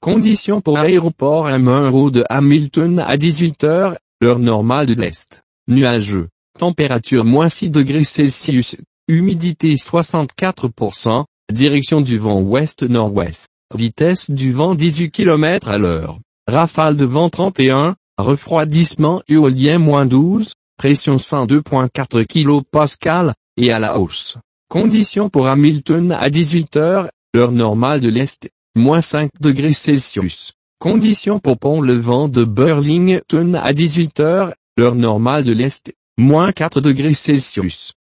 Conditions pour aéroport M1 de Hamilton à 18 heures, heure normale de l'Est. Nuageux. Température -6 °C. Humidité 64%. Direction du vent ouest-nord-ouest. Vitesse du vent 18 km à l'heure. Rafale de vent 31. Refroidissement éolien -12. Pression 102.4 kPa, et à la hausse. Conditions pour Hamilton à 18 heures, heure normale de l'Est. -5 °C. Conditions pour Pont-le-Vent de Burlington à 18 heures, heure normale de l'Est. -4 °C.